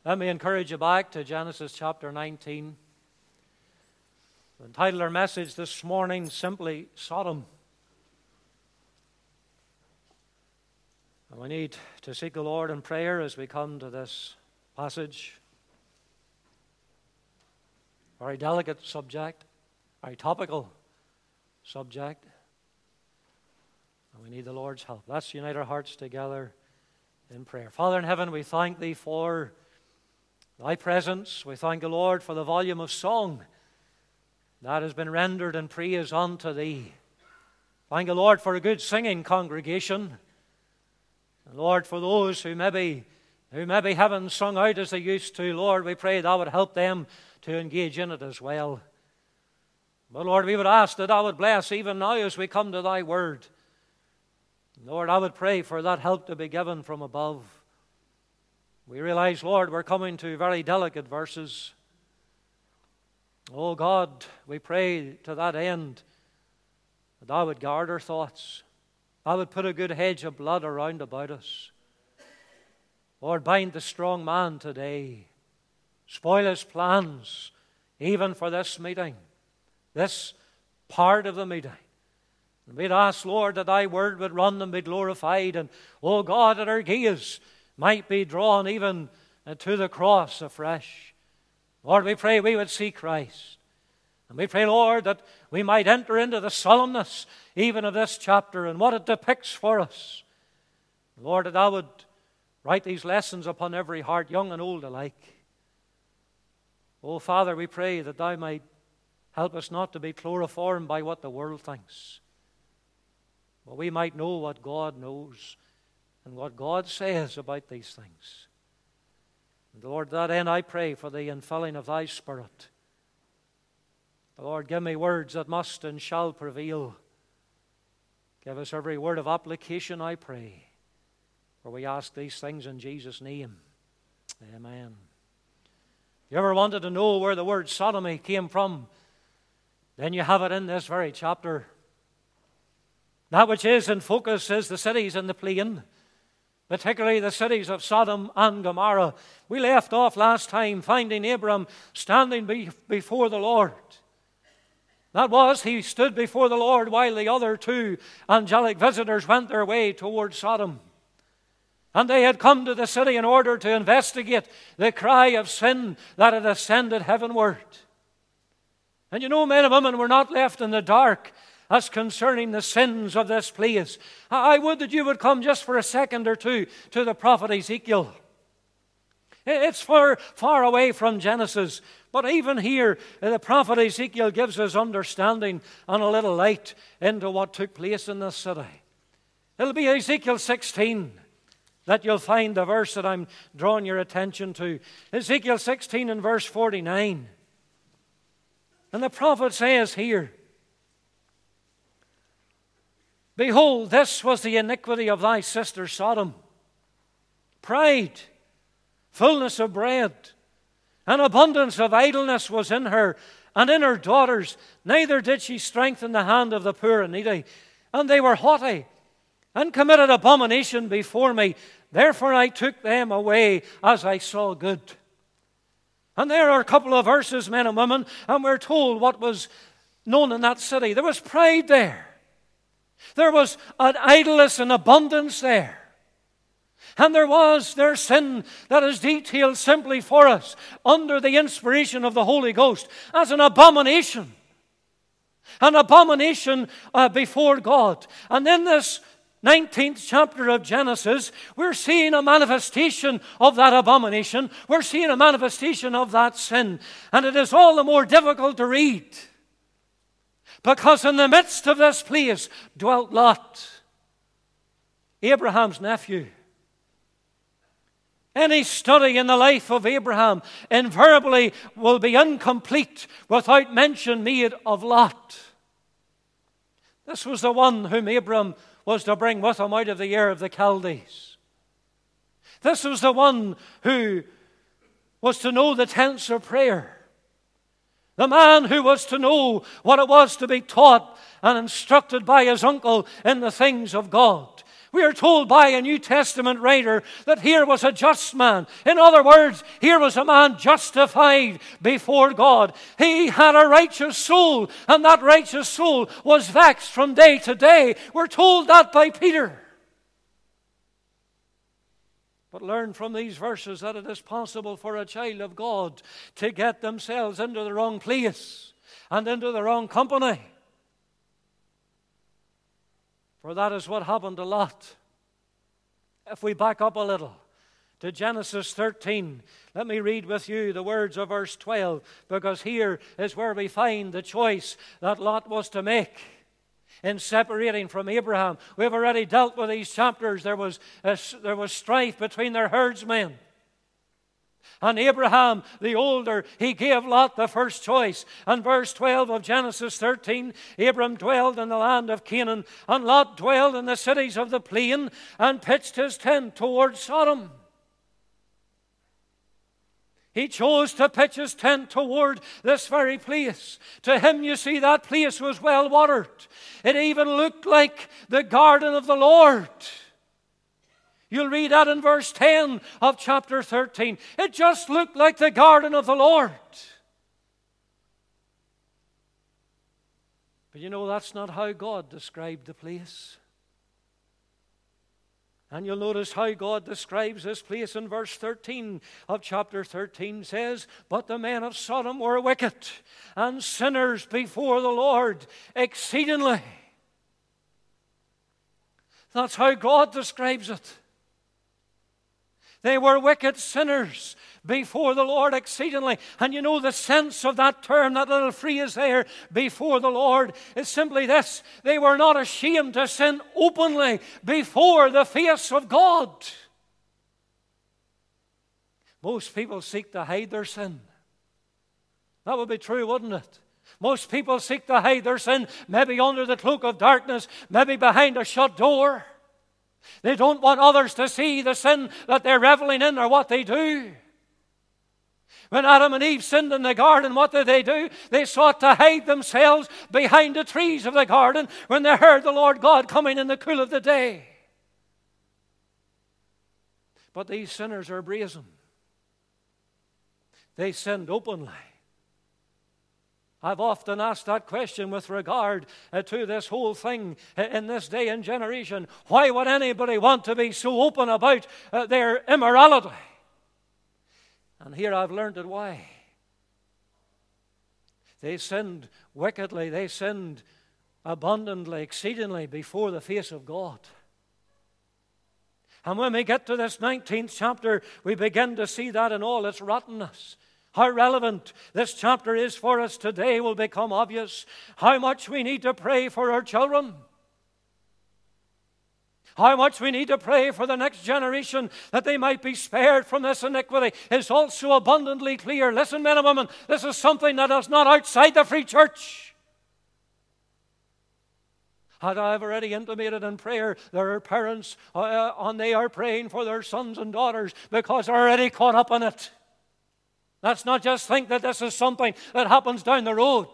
Let me encourage you back to Genesis chapter 19. We entitled our message this morning simply Sodom. And we need to seek the Lord in prayer as we come to this passage. Very delicate subject, very topical subject. And we need the Lord's help. Let's unite our hearts together in prayer. Father in heaven, we thank Thee for Thy presence. We thank the Lord for the volume of song that has been rendered in praise unto Thee. Thank the Lord for a good singing congregation. And Lord, for those who maybe haven't sung out as they used to, Lord, we pray Thou would help them to engage in it as well. But Lord, we would ask that Thou would bless even now as we come to Thy word. Lord, I would pray for that help to be given from above. We realize, Lord, we're coming to very delicate verses. Oh God, we pray to that end that Thou would guard our thoughts. Thou would put a good hedge of blood around about us. Lord, bind the strong man today. Spoil his plans, even for this meeting, this part of the meeting. And we'd ask, Lord, that Thy word would run and be glorified. And, oh God, that our gaze might be drawn even to the cross afresh. Lord, we pray we would see Christ. And we pray, Lord, that we might enter into the solemnness even of this chapter and what it depicts for us. Lord, that Thou would write these lessons upon every heart, young and old alike. Oh, Father, we pray that Thou might help us not to be chloroformed by what the world thinks, but we might know what God knows and what God says about these things. And Lord, to that end I pray for the infilling of Thy Spirit. Lord, give me words that must and shall prevail. Give us every word of application, I pray. For we ask these things in Jesus' name. Amen. If you ever wanted to know where the word sodomy came from, then you have it in this very chapter. That which is in focus is the cities in the plain, particularly the cities of Sodom and Gomorrah. We left off last time finding Abram standing before the Lord. That was, he stood before the Lord while the other two angelic visitors went their way toward Sodom. And they had come to the city in order to investigate the cry of sin that had ascended heavenward. And you know, men and women were not left in the dark as concerning the sins of this place. I would that you would come just for a second or two to the prophet Ezekiel. It's far away from Genesis, but even here the prophet Ezekiel gives us understanding and a little light into what took place in this city. It'll be Ezekiel 16 that you'll find the verse that I'm drawing your attention to. Ezekiel 16 and verse 49. And the prophet says here, "Behold, this was the iniquity of thy sister Sodom. Pride, fullness of bread, and abundance of idleness was in her, and in her daughters. Neither did she strengthen the hand of the poor and needy. And they were haughty, and committed abomination before me. Therefore I took them away as I saw good." And there are a couple of verses, men and women, and we're told what was known in that city. There was pride there. There was an idleness and abundance there. And there was their sin that is detailed simply for us under the inspiration of the Holy Ghost as an abomination. An abomination before God. And in this 19th chapter of Genesis, we're seeing a manifestation of that abomination. We're seeing a manifestation of that sin. And it is all the more difficult to read, because in the midst of this place dwelt Lot, Abraham's nephew. Any study in the life of Abraham invariably will be incomplete without mention made of Lot. This was the one whom Abram was to bring with him out of the Ur of the Chaldees. This was the one who was to know the tense of prayer. The man who was to know what it was to be taught and instructed by his uncle in the things of God. We are told by a New Testament writer that here was a just man. In other words, here was a man justified before God. He had a righteous soul, and that righteous soul was vexed from day to day. We're told that by Peter. But learn from these verses that it is possible for a child of God to get themselves into the wrong place and into the wrong company. For that is what happened to Lot. If we back up a little to Genesis 13, let me read with you the words of verse 12, because here is where we find the choice that Lot was to make in separating from Abraham. We've already dealt with these chapters. There was strife between their herdsmen. And Abraham, the older, he gave Lot the first choice. And verse 12 of Genesis 13, Abram dwelled in the land of Canaan, and Lot dwelled in the cities of the plain, and pitched his tent toward Sodom. He chose to pitch his tent toward this very place. To him, you see, that place was well watered. It even looked like the garden of the Lord. You'll read that in verse 10 of chapter 13. It just looked like the garden of the Lord. But you know, that's not how God described the place. And you'll notice how God describes this place in verse 13 of chapter 13 says, "But the men of Sodom were wicked and sinners before the Lord exceedingly." That's how God describes it. They were wicked sinners before the Lord exceedingly. And you know the sense of that term, that little phrase there, before the Lord, is simply this: they were not ashamed to sin openly before the face of God. Most people seek to hide their sin. That would be true, wouldn't it? Most people seek to hide their sin, maybe under the cloak of darkness, maybe behind a shut door. They don't want others to see the sin that they're reveling in or what they do. When Adam and Eve sinned in the garden, what did they do? They sought to hide themselves behind the trees of the garden when they heard the Lord God coming in the cool of the day. But these sinners are brazen. They sinned openly. I've often asked that question with regard to this whole thing in this day and generation. Why would anybody want to be so open about their immorality? And here I've learned it why. They sinned wickedly. They sinned abundantly, exceedingly before the face of God. And when we get to this 19th chapter, we begin to see that in all its rottenness. How relevant this chapter is for us today will become obvious. How much we need to pray for our children. How much we need to pray for the next generation that they might be spared from this iniquity is also abundantly clear. Listen, men and women, this is something that is not outside the free church. As I have already intimated in prayer, there are parents and they are praying for their sons and daughters because they're already caught up in it. Let's not just think that this is something that happens down the road.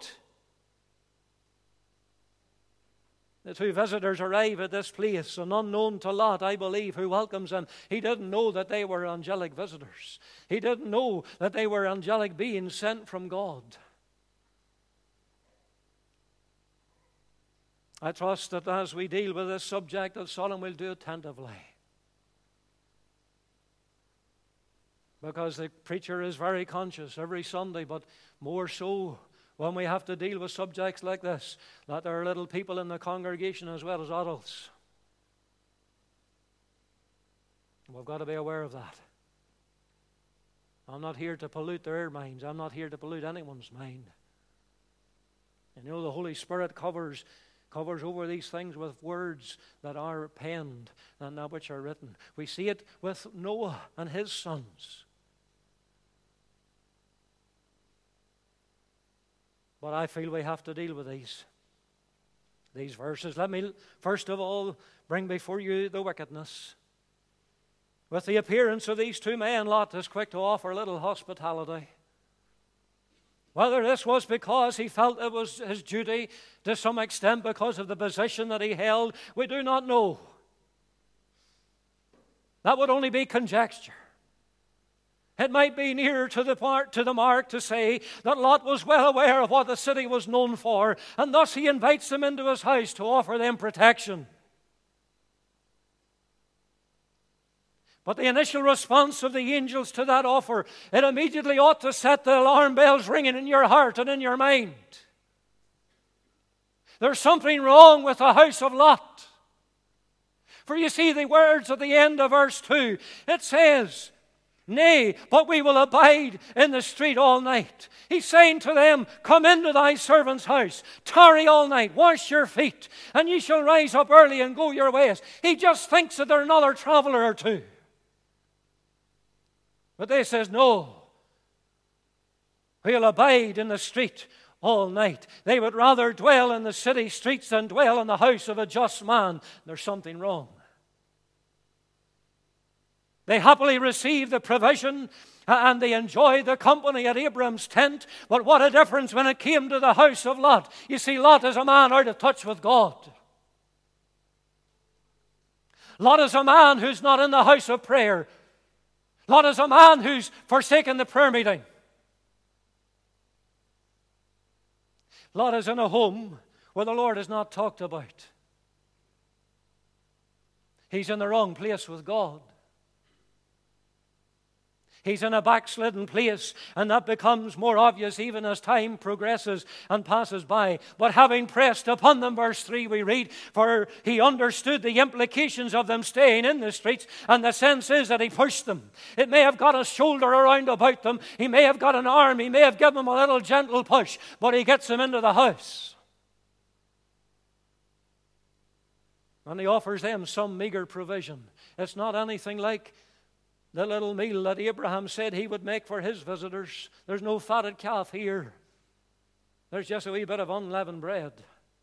The two visitors arrive at this place, and unknown to Lot, I believe, who welcomes them, he didn't know that they were angelic visitors. He didn't know that they were angelic beings sent from God. I trust that as we deal with this subject that Sodom will do attentively. Because the preacher is very conscious every Sunday, but more so when we have to deal with subjects like this, that there are little people in the congregation as well as adults. We've got to be aware of that. I'm not here to pollute their minds. I'm not here to pollute anyone's mind. And you know, the Holy Spirit covers over these things with words that are penned and that which are written. We see it with Noah and his sons. But I feel we have to deal with these verses. Let me first of all bring before you the wickedness. With the appearance of these two men, Lot is quick to offer little hospitality. Whether this was because he felt it was his duty to some extent because of the position that he held, we do not know. That would only be conjecture. It might be nearer to the mark to say that Lot was well aware of what the city was known for, and thus he invites them into his house to offer them protection. But the initial response of the angels to that offer, it immediately ought to set the alarm bells ringing in your heart and in your mind. There's something wrong with the house of Lot. For you see the words at the end of verse 2. It says, "Nay, but we will abide in the street all night." He's saying to them, "Come into thy servant's house, tarry all night, wash your feet, and ye shall rise up early and go your ways." He just thinks that they're another traveler or two. But they says, "No, we'll abide in the street all night." They would rather dwell in the city streets than dwell in the house of a just man. There's something wrong. They happily received the provision and they enjoyed the company at Abraham's tent. But what a difference when it came to the house of Lot. You see, Lot is a man out of touch with God. Lot is a man who's not in the house of prayer. Lot is a man who's forsaken the prayer meeting. Lot is in a home where the Lord is not talked about. He's in the wrong place with God. He's in a backslidden place, and that becomes more obvious even as time progresses and passes by. But having pressed upon them, verse 3 we read, "For he understood the implications of them staying in the streets," and the sense is that he pushed them. It may have got a shoulder around about them, he may have got an arm, he may have given them a little gentle push, but he gets them into the house. And he offers them some meager provision. It's not anything like the little meal that Abraham said he would make for his visitors. There's no fatted calf here. There's just a wee bit of unleavened bread.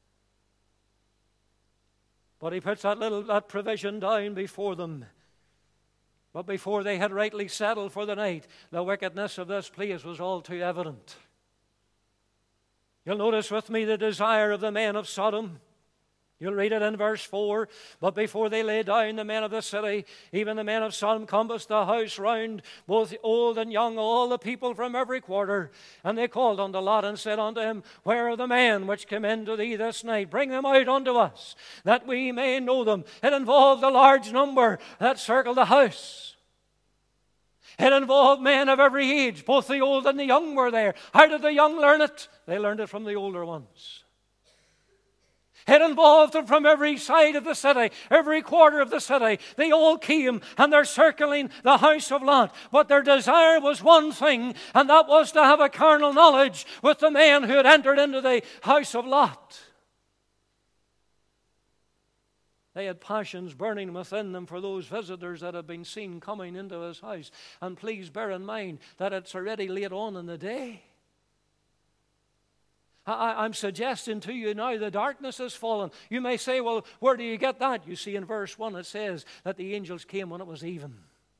But he puts that provision down before them. But before they had rightly settled for the night, the wickedness of this place was all too evident. You'll notice with me the desire of the men of Sodom. You'll read it in verse 4. "But before they lay down, the men of the city, even the men of Sodom, compassed the house round, both old and young, all the people from every quarter. And they called unto Lot and said unto him, Where are the men which came in to thee this night? Bring them out unto us, that we may know them." It involved a large number that circled the house. It involved men of every age. Both the old and the young were there. How did the young learn it? They learned it from the older ones. It involved them from every side of the city, every quarter of the city. They all came and they're circling the house of Lot. But their desire was one thing, and that was to have a carnal knowledge with the men who had entered into the house of Lot. They had passions burning within them for those visitors that had been seen coming into his house. And please bear in mind that it's already late on in the day. I'm suggesting to you now the darkness has fallen. You may say, well, where do you get that? You see in verse 1 it says that the angels came when it was even.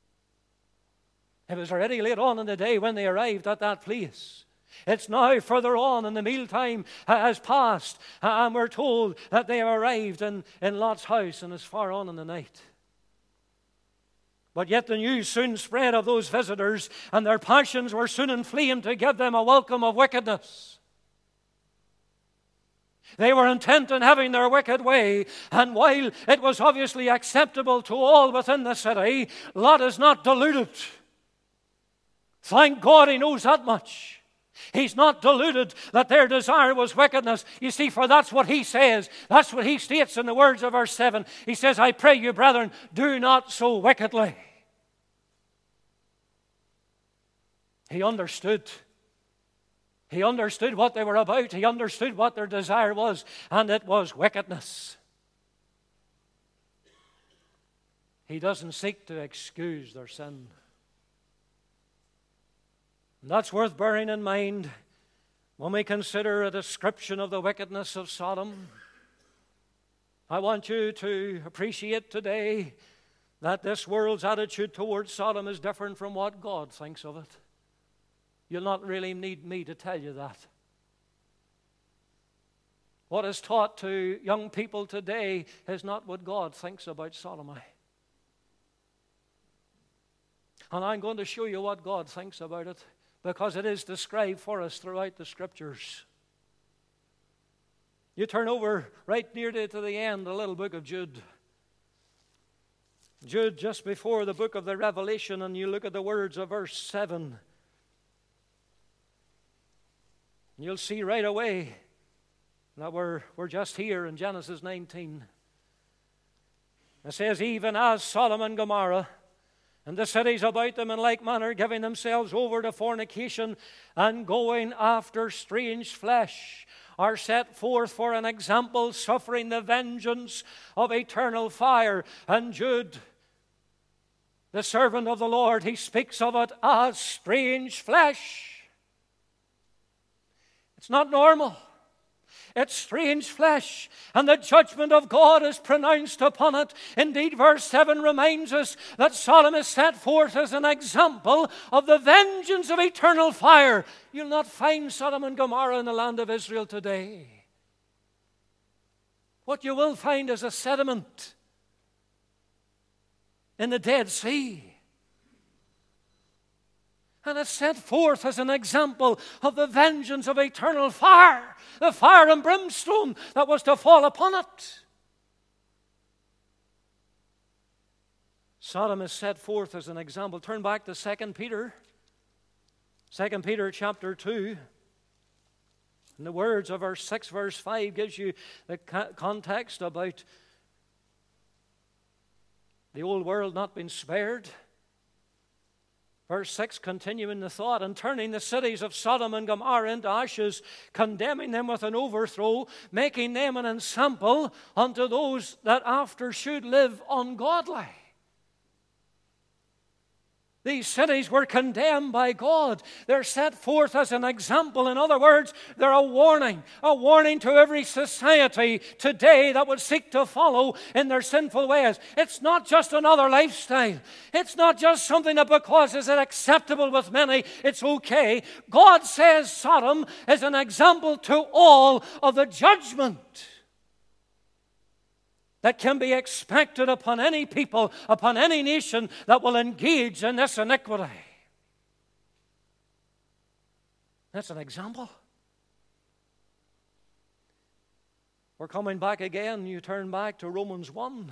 It was already late on in the day when they arrived at that place. It's now further on, and the mealtime has passed, and we're told that they have arrived in Lot's house, and it's far on in the night. But yet the news soon spread of those visitors, and their passions were soon inflamed to give them a welcome of wickedness. They were intent on having their wicked way, and while it was obviously acceptable to all within the city, Lot is not deluded. Thank God he knows that much. He's not deluded that their desire was wickedness. You see, for that's what he says. That's what he states in the words of verse 7. He says, "I pray you, brethren, do not so wickedly." He understood. He understood what they were about. He understood what their desire was, and it was wickedness. He doesn't seek to excuse their sin. And that's worth bearing in mind when we consider a description of the wickedness of Sodom. I want you to appreciate today that this world's attitude towards Sodom is different from what God thinks of it. You'll not really need me to tell you that. What is taught to young people today is not what God thinks about sodomy. And I'm going to show you what God thinks about it, because it is described for us throughout the Scriptures. You turn over right near to the end, the little book of Jude. Jude, just before the book of the Revelation, and you look at the words of verse 7. You'll see right away that we're just here in Genesis 19. It says, even as Sodom and Gomorrah and the cities about them in like manner, giving themselves over to fornication and going after strange flesh, are set forth for an example, suffering the vengeance of eternal fire. And Jude, the servant of the Lord, he speaks of it as strange flesh. It's not normal. It's strange flesh, and the judgment of God is pronounced upon it. Indeed, verse 7 reminds us that Sodom is set forth as an example of the vengeance of eternal fire. You'll not find Sodom and Gomorrah in the land of Israel today. What you will find is a sediment in the Dead Sea. And it's set forth as an example of the vengeance of eternal fire, the fire and brimstone that was to fall upon it. Sodom is set forth as an example. Turn back to 2 Peter. 2 Peter chapter 2. And the words of verse 6, verse 5 gives you the context about the old world not being spared. Verse 6, continuing the thought, and turning the cities of Sodom and Gomorrah into ashes, condemning them with an overthrow, making them an ensample unto those that after should live ungodly. These cities were condemned by God. They're set forth as an example. In other words, they're a warning to every society today that would seek to follow in their sinful ways. It's not just another lifestyle. It's not just something that because it's acceptable with many, it's okay. God says Sodom is an example to all of the judgment that can be expected upon any people, upon any nation that will engage in this iniquity. That's an example. We're coming back again. You turn back to Romans 1.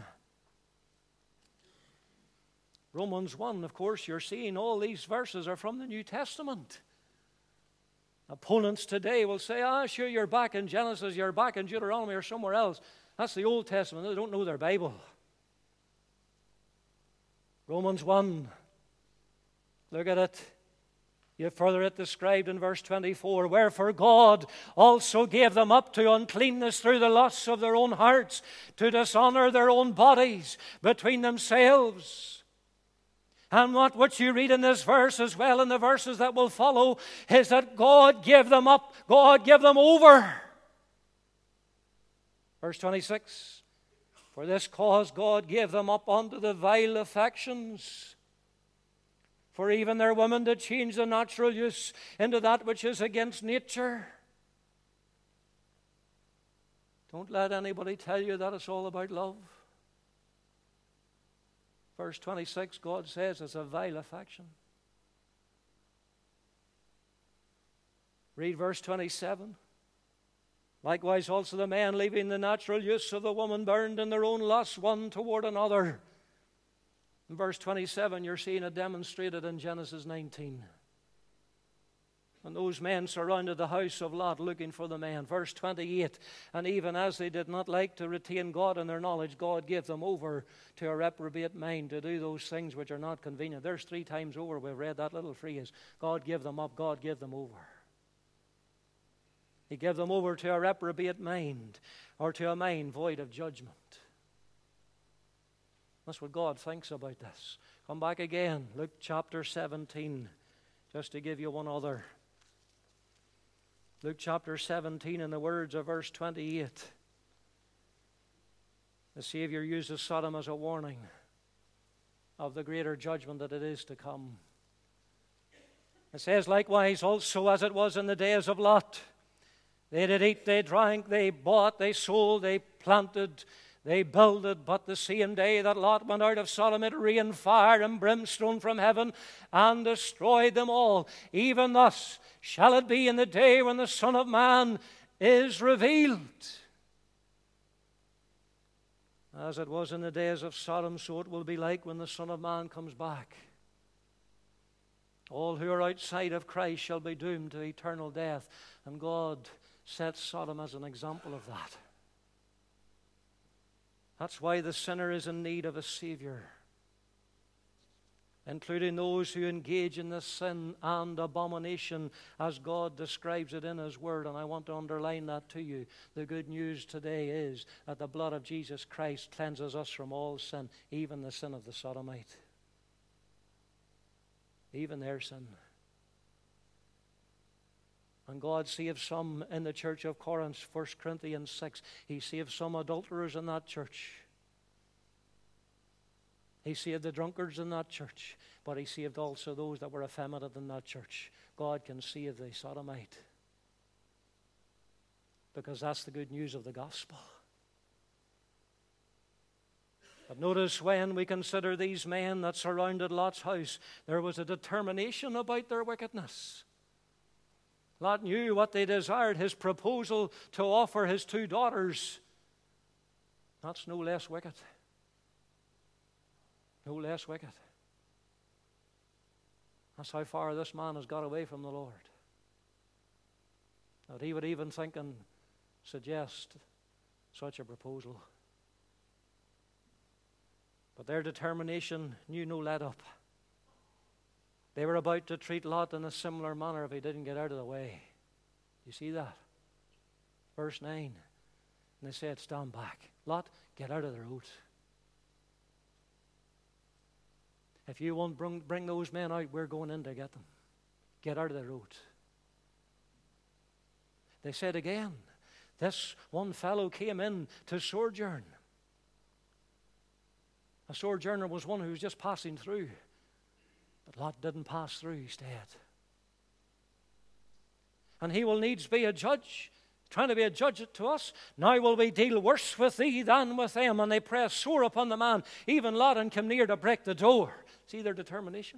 Romans 1, of course, you're seeing all these verses are from the New Testament. Opponents today will say, sure, you're back in Genesis, you're back in Deuteronomy or somewhere else. That's the Old Testament. They don't know their Bible. Romans 1. Look at it. You further it described in verse 24. Wherefore God also gave them up to uncleanness through the lusts of their own hearts, to dishonor their own bodies between themselves. And what you read in this verse as well in the verses that will follow is that God gave them up. God gave them over. Verse 26, for this cause God gave them up unto the vile affections. For even their women did change the natural use into that which is against nature. Don't let anybody tell you that it's all about love. Verse 26, God says it's a vile affection. Read verse 27. Likewise also the men, leaving the natural use of the woman, burned in their own lusts one toward another. In verse 27, you're seeing it demonstrated in Genesis 19. When those men surrounded the house of Lot looking for the man. Verse 28, and even as they did not like to retain God in their knowledge, God gave them over to a reprobate mind to do those things which are not convenient. There's 3 times over we've read that little phrase. God gave them up, God gave them over. He gave them over to a reprobate mind, or to a mind void of judgment. That's what God thinks about this. Come back again, Luke chapter 17, just to give you one other. Luke chapter 17, in the words of verse 28. The Savior uses Sodom as a warning of the greater judgment that it is to come. It says, likewise also as it was in the days of Lot. They did eat, they drank, they bought, they sold, they planted, They builded, but the same day that Lot went out of Sodom, it rained fire and brimstone from heaven and destroyed them all. Even thus shall it be in the day when the Son of Man is revealed. As it was in the days of Sodom, so it will be like when the Son of Man comes back. All who are outside of Christ shall be doomed to eternal death. And God sets Sodom as an example of that. That's why the sinner is in need of a Savior, including those who engage in this sin and abomination as God describes it in His Word. And I want to underline that to you. The good news today is that the blood of Jesus Christ cleanses us from all sin, even the sin of the Sodomite, even their sin. And God saved some in the church of Corinth, 1 Corinthians 6. He saved some adulterers in that church. He saved the drunkards in that church. But He saved also those that were effeminate in that church. God can save the sodomite, because that's the good news of the gospel. But notice, when we consider these men that surrounded Lot's house, there was a determination about their wickedness. Lot knew what they desired. His proposal to offer his 2 daughters, that's no less wicked. No less wicked. That's how far this man has got away from the Lord, that he would even think and suggest such a proposal. But their determination knew no let up. They were about to treat Lot in a similar manner if he didn't get out of the way. You see that? Verse 9. And they said, stand back. Lot, get out of the road. If you won't bring those men out, we're going in to get them. Get out of the road. They said again, this one fellow came in to sojourn. A sojourner was one who was just passing through. But Lot didn't pass through, he stayed. And he will needs be a judge, trying to be a judge to us. Now will we deal worse with thee than with them. And they pressed sore upon the man, even Lot, and came near to break the door. See their determination?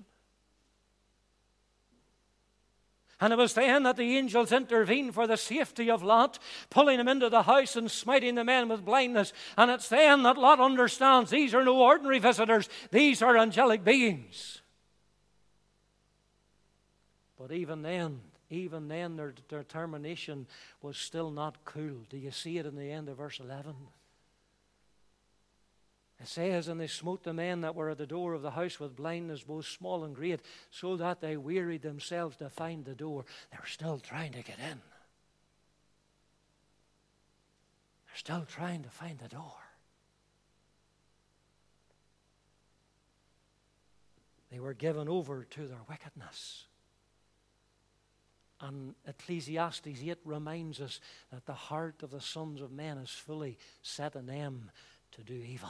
And it was then that the angels intervened for the safety of Lot, pulling him into the house and smiting the men with blindness. And it's then that Lot understands these are no ordinary visitors. These are angelic beings. But even then, their determination was still not cool. Do you see it in the end of verse 11? It says, and they smote the men that were at the door of the house with blindness, both small and great, so that they wearied themselves to find the door. They were still trying to get in. They're still trying to find the door. They were given over to their wickedness. And Ecclesiastes 8 reminds us that the heart of the sons of men is fully set in them to do evil.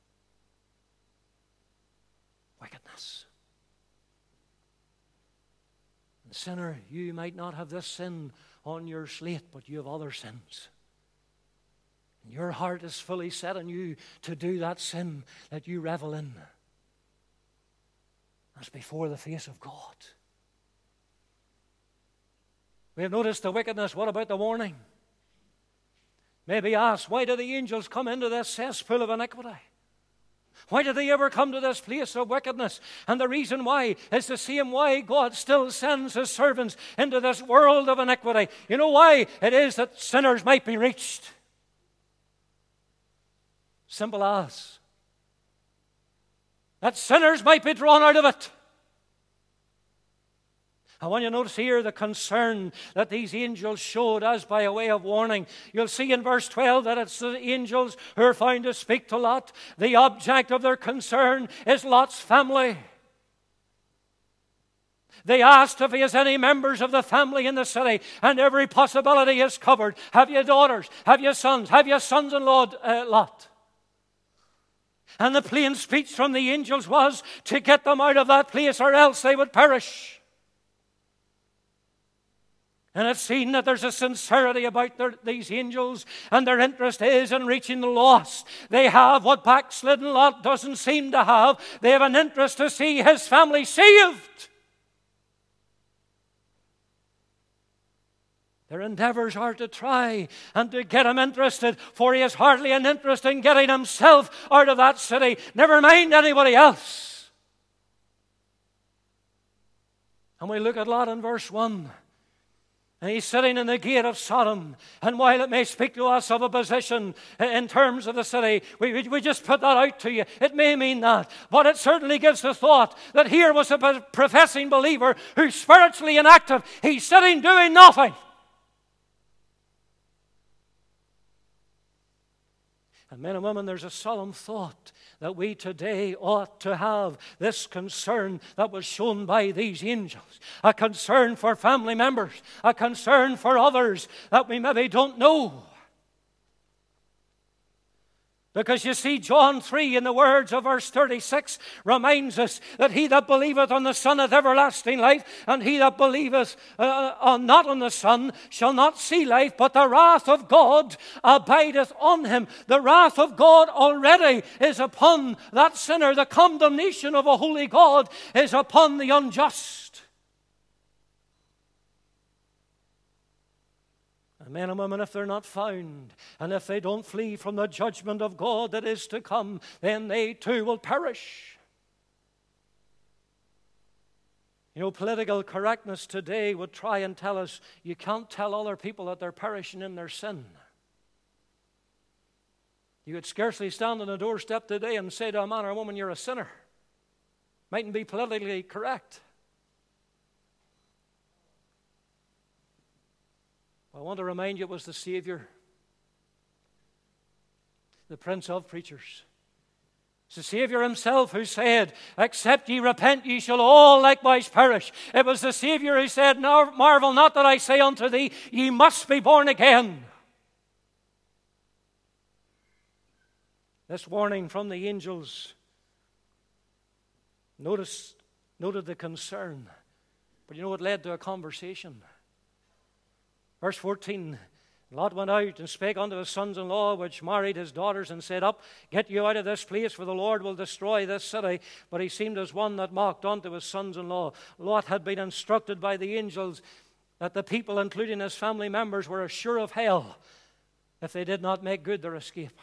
Wickedness. And sinner, you might not have this sin on your slate, but you have other sins. And your heart is fully set on you to do that sin that you revel in. That's before the face of God. We have noticed the wickedness. What about the warning? Maybe ask, why do the angels come into this cesspool of iniquity? Why did they ever come to this place of wickedness? And the reason why is the same why God still sends His servants into this world of iniquity. You know why? It is that sinners might be reached. Simple as. That sinners might be drawn out of it. I want you to notice here the concern that these angels showed as by a way of warning. You'll see in verse 12 that it's the angels who are found to speak to Lot. The object of their concern is Lot's family. They asked if he has any members of the family in the city, and every possibility is covered. Have you daughters? Have you sons? Have you sons-in-law, Lot? And the plain speech from the angels was to get them out of that place, or else they would perish. And it's seen that there's a sincerity about these angels, and their interest is in reaching the lost. They have what backslidden Lot doesn't seem to have. They have an interest to see his family saved. Their endeavors are to try and to get him interested, for he has hardly an interest in getting himself out of that city, never mind anybody else. And we look at Lot in verse 1. And he's sitting in the gate of Sodom. And while it may speak to us of a position in terms of the city, we just put that out to you. It may mean that. But it certainly gives the thought that here was a professing believer who's spiritually inactive. He's sitting doing nothing. And men and women, there's a solemn thought that we today ought to have this concern that was shown by these angels. A concern for family members. A concern for others that we maybe don't know. Because you see, John 3 in the words of verse 36 reminds us that he that believeth on the Son hath everlasting life, and he that believeth not on the Son shall not see life, but the wrath of God abideth on him. The wrath of God already is upon that sinner. The condemnation of a holy God is upon the unjust. And men and women, if they're not found, and if they don't flee from the judgment of God that is to come, then they too will perish. You know, political correctness today would try and tell us you can't tell other people that they're perishing in their sin. You could scarcely stand on a doorstep today and say to a man or a woman, you're a sinner. Mightn't be politically correct. I want to remind you it was the Savior, the Prince of Preachers. It's the Savior himself who said, except ye repent, ye shall all likewise perish. It was the Savior who said, marvel not that I say unto thee, ye must be born again. This warning from the angels noted the concern. But you know, it led to a conversation. Verse 14, Lot went out and spake unto his sons-in-law, which married his daughters, and said, Up, get you out of this place, for the Lord will destroy this city. But he seemed as one that mocked unto his sons-in-law. Lot had been instructed by the angels that the people, including his family members, were assured of hell if they did not make good their escape.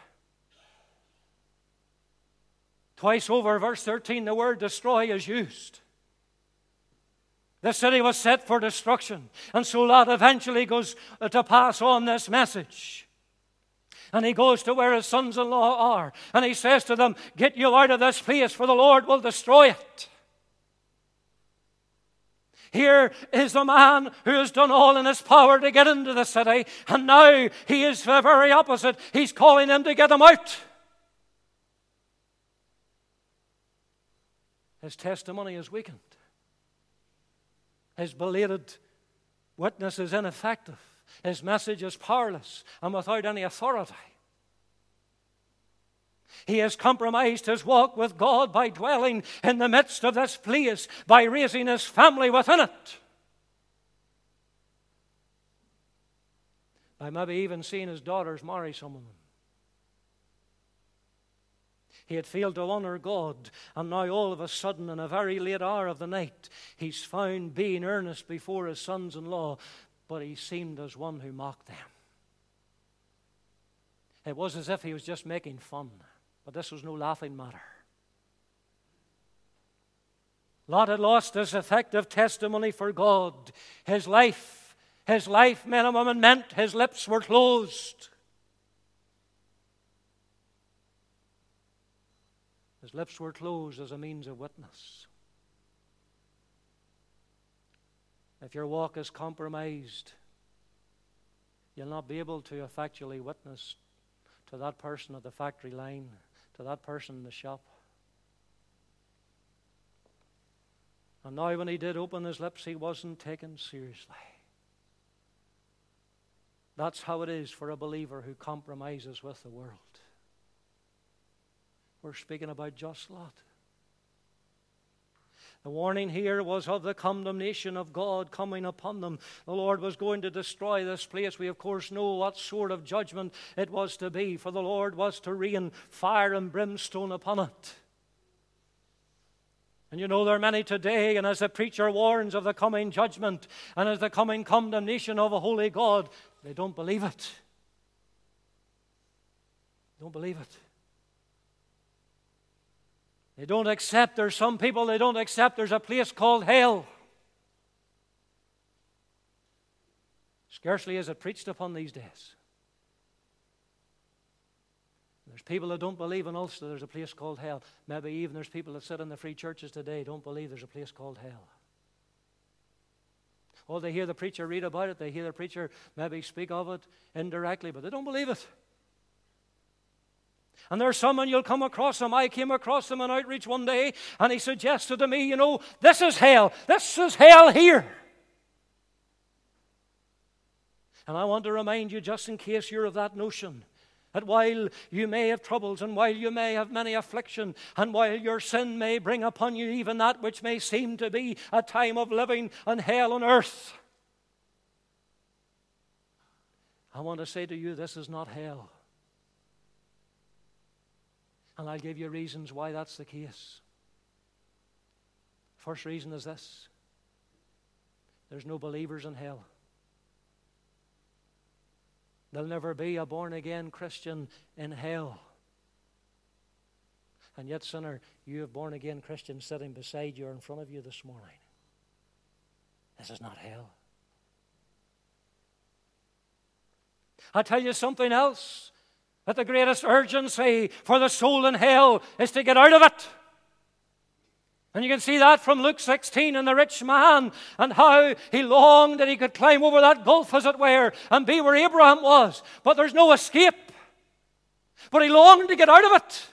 Twice over, verse 13, the word destroy is used. The city was set for destruction. And so Lot eventually goes to pass on this message. And he goes to where his sons-in-law are. And he says to them, get you out of this place, for the Lord will destroy it. Here is the man who has done all in his power to get into the city. And now he is the very opposite. He's calling them to get them out. His testimony is weakened. His belated witness is ineffective. His message is powerless and without any authority. He has compromised his walk with God by dwelling in the midst of this place, by raising his family within it, by maybe even seeing his daughters marry some of them. He had failed to honor God, and now all of a sudden, in a very late hour of the night, he's found being earnest before his sons-in-law, but he seemed as one who mocked them. It was as if he was just making fun, but this was no laughing matter. Lot had lost his effective testimony for God. His life, men and women, meant his lips were closed. His lips were closed as a means of witness. If your walk is compromised, you'll not be able to effectually witness to that person at the factory line, to that person in the shop. And now when he did open his lips, he wasn't taken seriously. That's how it is for a believer who compromises with the world. We're speaking about just Lot. The warning here was of the condemnation of God coming upon them. The Lord was going to destroy this place. We, of course, know what sort of judgment it was to be, for the Lord was to rain fire and brimstone upon it. And you know, there are many today, and as the preacher warns of the coming judgment and as the coming condemnation of a holy God, they don't believe it. Don't believe it. They don't accept. There's some people they don't accept there's a place called hell. Scarcely is it preached upon these days. There's people that don't believe in Ulster there's a place called hell. Maybe even there's people that sit in the free churches today don't believe there's a place called hell. Oh, they hear the preacher read about it. They hear the preacher maybe speak of it indirectly, but they don't believe it. And there's some, and you'll come across them. I came across them in outreach one day, and he suggested to me, you know, this is hell. This is hell here. And I want to remind you, just in case you're of that notion, that while you may have troubles, and while you may have many affliction, and while your sin may bring upon you even that which may seem to be a time of living on hell on earth, I want to say to you, this is not hell. And I'll give you reasons why that's the case. First reason is this: there's no believers in hell. There'll never be a born-again Christian in hell. And yet, sinner, you have born-again Christians sitting beside you or in front of you this morning. This is not hell. I'll tell you something else. That the greatest urgency for the soul in hell is to get out of it. And you can see that from Luke 16 and the rich man, and how he longed that he could climb over that gulf, as it were, and be where Abraham was. But there's no escape. But he longed to get out of it.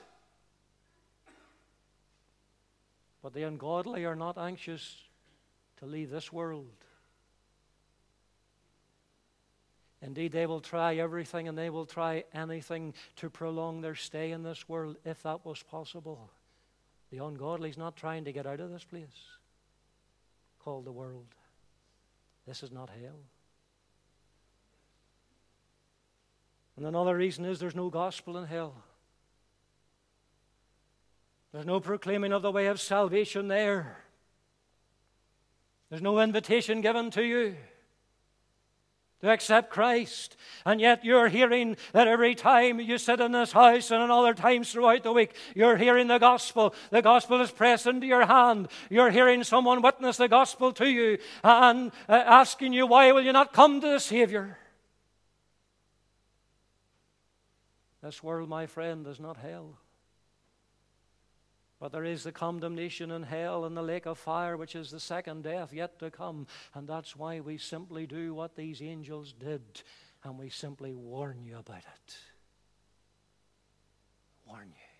But the ungodly are not anxious to leave this world. Indeed, they will try everything and they will try anything to prolong their stay in this world, if that was possible. The ungodly is not trying to get out of this place called the world. This is not hell. And another reason is there's no gospel in hell. There's no proclaiming of the way of salvation there. There's no invitation given to you to accept Christ. And yet you're hearing that every time you sit in this house and in other times throughout the week, you're hearing the gospel. The gospel is pressed into your hand. You're hearing someone witness the gospel to you and asking you, why will you not come to the Savior? This world, my friend, is not hell. But there is the condemnation in hell and the lake of fire, which is the second death yet to come. And that's why we simply do what these angels did, and we simply warn you about it. Warn you.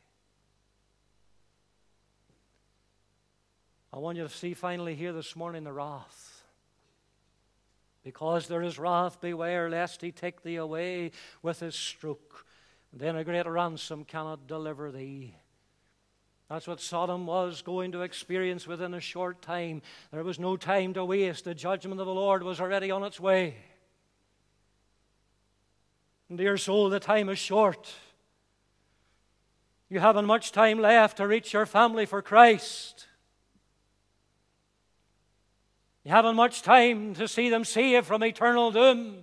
I want you to see finally here this morning the wrath. Because there is wrath, beware lest he take thee away with his stroke. And then a great ransom cannot deliver thee. That's what Sodom was going to experience within a short time. There was no time to waste. The judgment of the Lord was already on its way. And dear soul, the time is short. You haven't much time left to reach your family for Christ. You haven't much time to see them saved from eternal doom.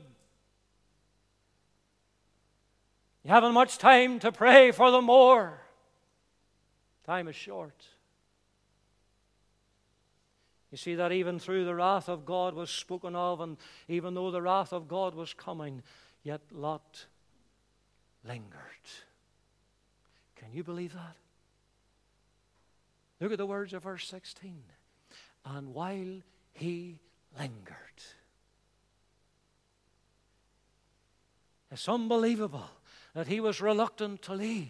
You haven't much time to pray for them more. Time is short. You see that even through the wrath of God was spoken of, and even though the wrath of God was coming, yet Lot lingered. Can you believe that? Look at the words of verse 16. And while he lingered. It's unbelievable that he was reluctant to leave.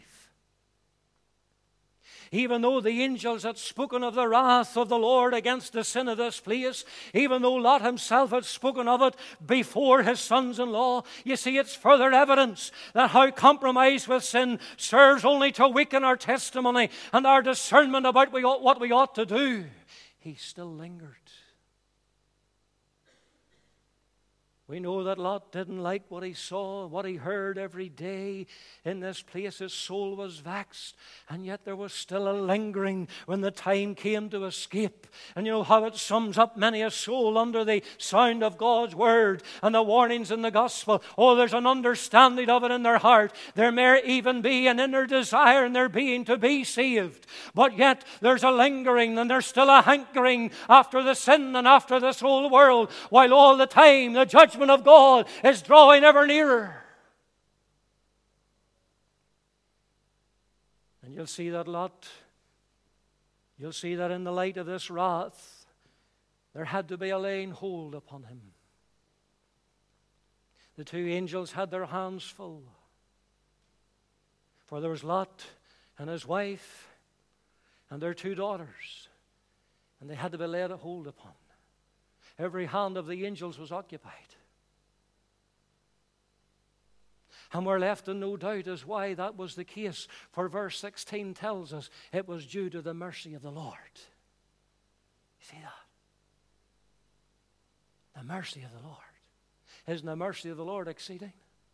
Even though the angels had spoken of the wrath of the Lord against the sin of this place, even though Lot himself had spoken of it before his sons-in-law, you see, it's further evidence that how compromise with sin serves only to weaken our testimony and our discernment about what we ought to do. he still lingered. We know that Lot didn't like what he saw, what he heard every day in this place. His soul was vexed, and yet there was still a lingering when the time came to escape. And you know how it sums up many a soul under the sound of God's word and the warnings in the gospel. Oh, there's an understanding of it in their heart. There may even be an inner desire in their being to be saved. But yet there's a lingering, and there's still a hankering after the sin and after this whole world, while all the time the judgment of God is drawing ever nearer. And you'll see that Lot, you'll see that in the light of this wrath, there had to be a laying hold upon him. The two angels had their hands full. For there was Lot and his wife and their two daughters, and they had to be laid a hold upon. Every hand of the angels was occupied. And we're left in no doubt as why that was the case. For verse 16 tells us it was due to the mercy of the Lord. You see that? The mercy of the Lord. Isn't the mercy of the Lord exceeding?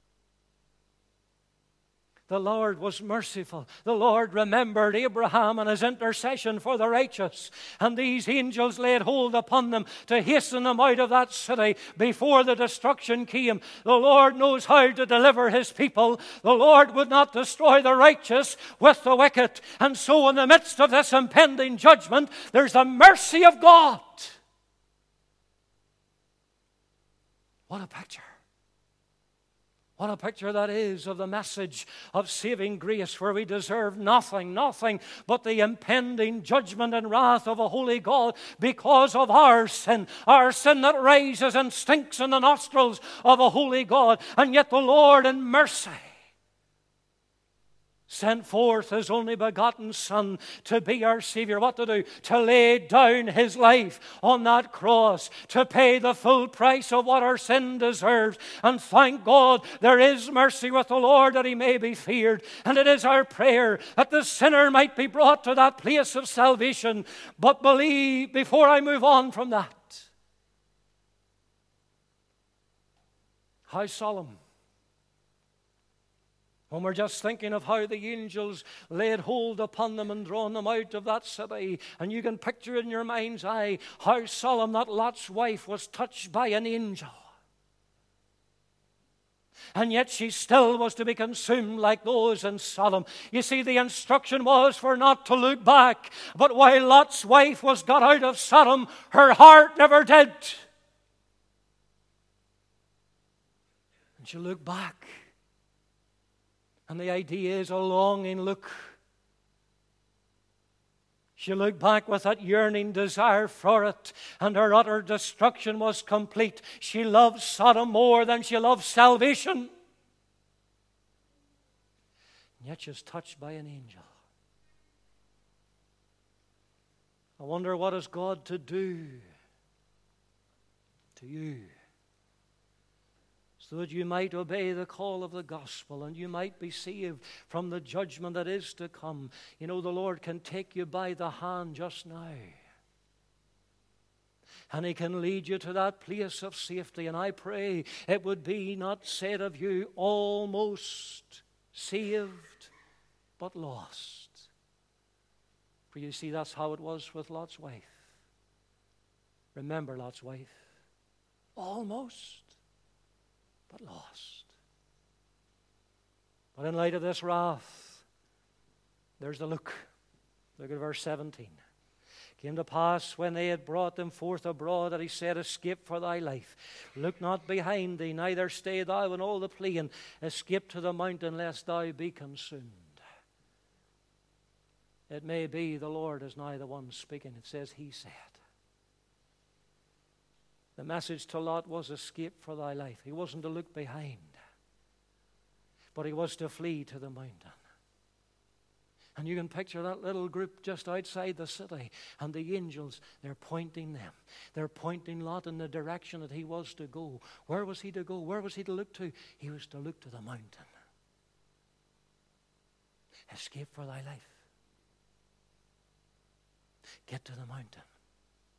The Lord was merciful. The Lord remembered Abraham and his intercession for the righteous. And these angels laid hold upon them to hasten them out of that city before the destruction came. The Lord knows how to deliver his people. The Lord would not destroy the righteous with the wicked. And so in the midst of this impending judgment, there's the mercy of God. What a picture. What a picture that is of the message of saving grace, where we deserve nothing but the impending judgment and wrath of a holy God because of our sin that rises and stinks in the nostrils of a holy God. And yet the Lord in mercy sent forth his only begotten Son to be our Savior. What to do? To lay down his life on that cross, to pay the full price of what our sin deserves. And thank God there is mercy with the Lord, that he may be feared. And it is our prayer that the sinner might be brought to that place of salvation. But believe, before I move on from that, how solemn. When we're just thinking of how the angels laid hold upon them and drawn them out of that city, and you can picture in your mind's eye how solemn that Lot's wife was touched by an angel. And yet she still was to be consumed like those in Sodom. You see, the instruction was for not to look back. But while Lot's wife was got out of Sodom, her heart never did. And she looked back. And the idea is a longing look. She looked back with that yearning desire for it, and her utter destruction was complete. She loved Sodom more than she loved salvation. And yet she's touched by an angel. I wonder, what is God to do to you, so that you might obey the call of the gospel and you might be saved from the judgment that is to come. You know, the Lord can take you by the hand just now, and he can lead you to that place of safety. And I pray it would be not said of you, almost saved, but lost. For you see, that's how it was with Lot's wife. Remember Lot's wife. Almost, but lost. But in light of this wrath, there's the look. Look at verse 17. Came to pass, when they had brought them forth abroad, that he said, escape for thy life. Look not behind thee, neither stay thou in all the plain. Escape to the mountain, lest thou be consumed. It may be the Lord is now the one speaking. It says, he said. The message to Lot was, escape for thy life. He wasn't to look behind, but he was to flee to the mountain. And you can picture that little group just outside the city, and the angels, they're pointing them. They're pointing Lot in the direction that he was to go. Where was he to go? Where was he to look to? He was to look to the mountain. Escape. Escape for thy life. Get to the mountain.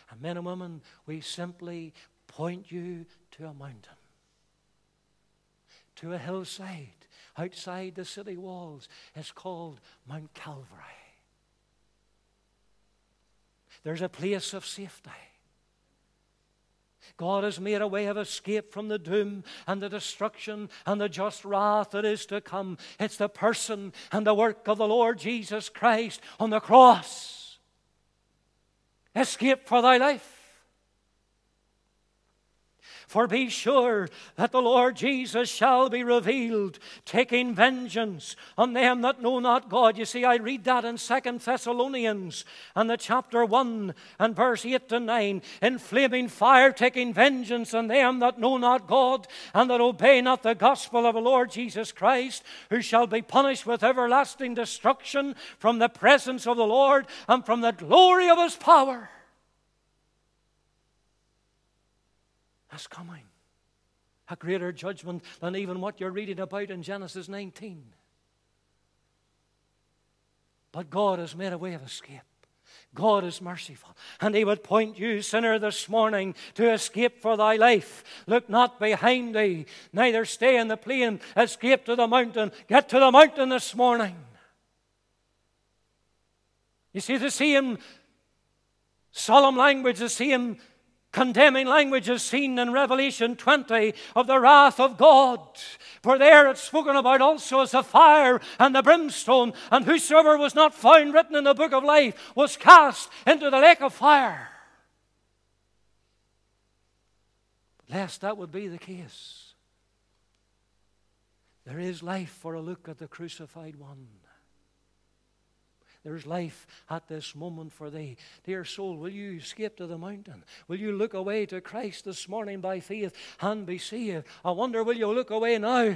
And men and women, we simply point you to a mountain, to a hillside outside the city walls. It's called Mount Calvary. There's a place of safety. God has made a way of escape from the doom and the destruction and the just wrath that is to come. It's the person and the work of the Lord Jesus Christ on the cross. Escape for thy life. For be sure that the Lord Jesus shall be revealed, taking vengeance on them that know not God. You see, I read that in 2 Thessalonians and the chapter 1 and verse 8 to 9. In flaming fire, taking vengeance on them that know not God and that obey not the gospel of the Lord Jesus Christ, who shall be punished with everlasting destruction from the presence of the Lord and from the glory of His power. That's coming. A greater judgment than even what you're reading about in Genesis 19. But God has made a way of escape. God is merciful. And He would point you, sinner, this morning to escape for thy life. Look not behind thee, neither stay in the plain. Escape to the mountain. Get to the mountain this morning. You see, the same solemn language, the same condemning language is seen in Revelation 20 of the wrath of God. For there it's spoken about also as the fire and the brimstone, and whosoever was not found written in the book of life was cast into the lake of fire. Lest that would be the case, there is life for a look at the crucified one. There's life at this moment for thee. Dear soul, will you escape to the mountain? Will you look away to Christ this morning by faith and be saved? I wonder, will you look away now?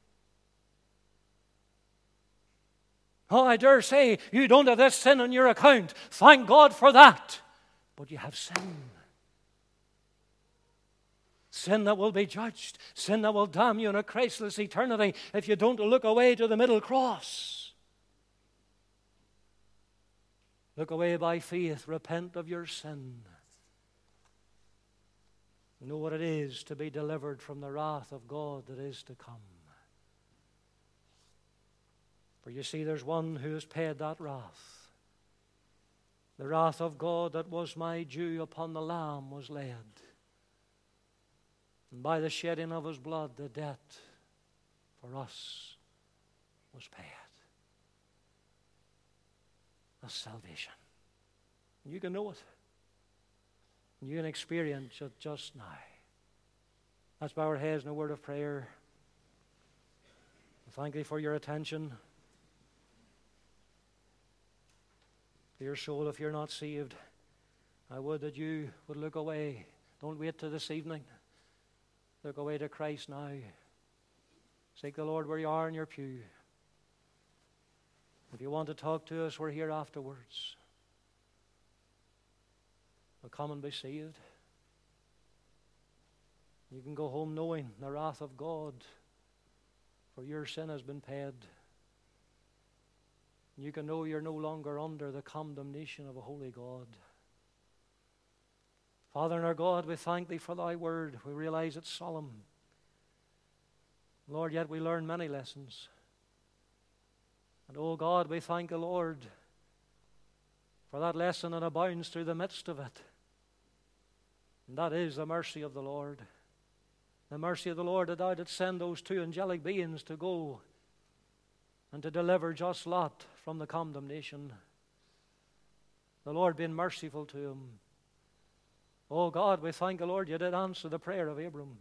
Oh, I dare say you don't have this sin on your account. Thank God for that. But you have sin. Sin that will be judged. Sin that will damn you in a Christless eternity if you don't look away to the middle cross. Look away by faith, repent of your sin. Know what it is to be delivered from the wrath of God that is to come. For you see, there's one who has paid that wrath. The wrath of God that was my due upon the Lamb was laid. And by the shedding of His blood, the debt for us was paid. That's salvation. You can know it. You can experience it just now. Let's bow our heads in a word of prayer. Thank Thee for your attention. Dear soul, if you're not saved, I would that you would look away. Don't wait till this evening. Look away to Christ now. Seek the Lord where you are in your pew. If you want to talk to us, we're here afterwards. Well, come and be saved. You can go home knowing the wrath of God for your sin has been paid. You can know you're no longer under the condemnation of a holy God. Father and our God, we thank Thee for Thy word. We realize it's solemn. Lord, yet we learn many lessons. And oh God, we thank the Lord for that lesson that abounds through the midst of it. And that is the mercy of the Lord. The mercy of the Lord that Thou didst send those two angelic beings to go and to deliver just Lot from the condemnation. The Lord being merciful to him. Oh God, we thank the Lord you did answer the prayer of Abram.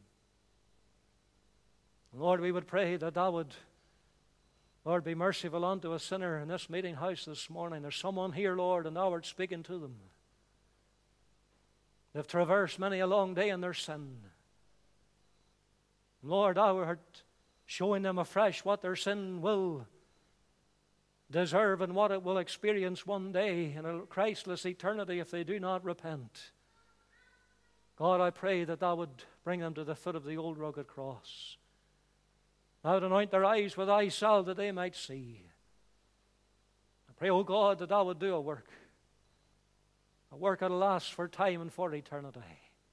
Lord, we would pray that Thou would, Lord, be merciful unto a sinner in this meeting house this morning. There's someone here, Lord, and Thou art speaking to them. They've traversed many a long day in their sin. Lord, Thou art showing them afresh what their sin will deserve and what it will experience one day in a Christless eternity if they do not repent. God, I pray that Thou would bring them to the foot of the old rugged cross. Thou would anoint their eyes with Thy salve that they might see. I pray, O God, that Thou would do a work. a work that will last for time and for eternity.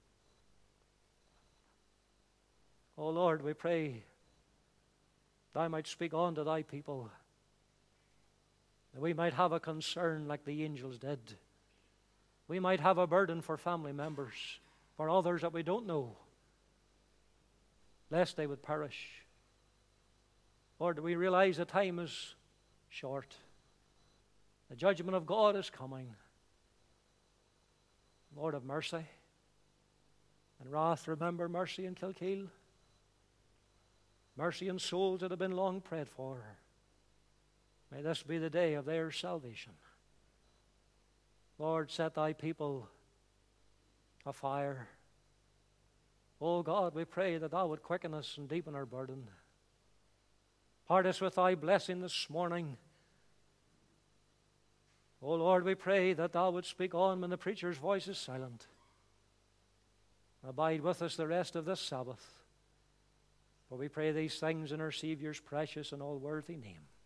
O Lord, we pray Thou might speak on to Thy people, that we might have a concern like the angels did. We might have a burden for family members, for others that we don't know, lest they would perish. Lord, we realize the time is short. The judgment of God is coming. Lord, have mercy. And wrath, remember mercy in Kilkeel. Mercy in souls that have been long prayed for. May this be the day of their salvation. Lord, set Thy people afire. Oh God, we pray that Thou would quicken us and deepen our burden. Part us with Thy blessing this morning. Oh Lord, we pray that Thou would speak on when the preacher's voice is silent. Abide with us the rest of this Sabbath. For we pray these things in our Savior's precious and all-worthy name.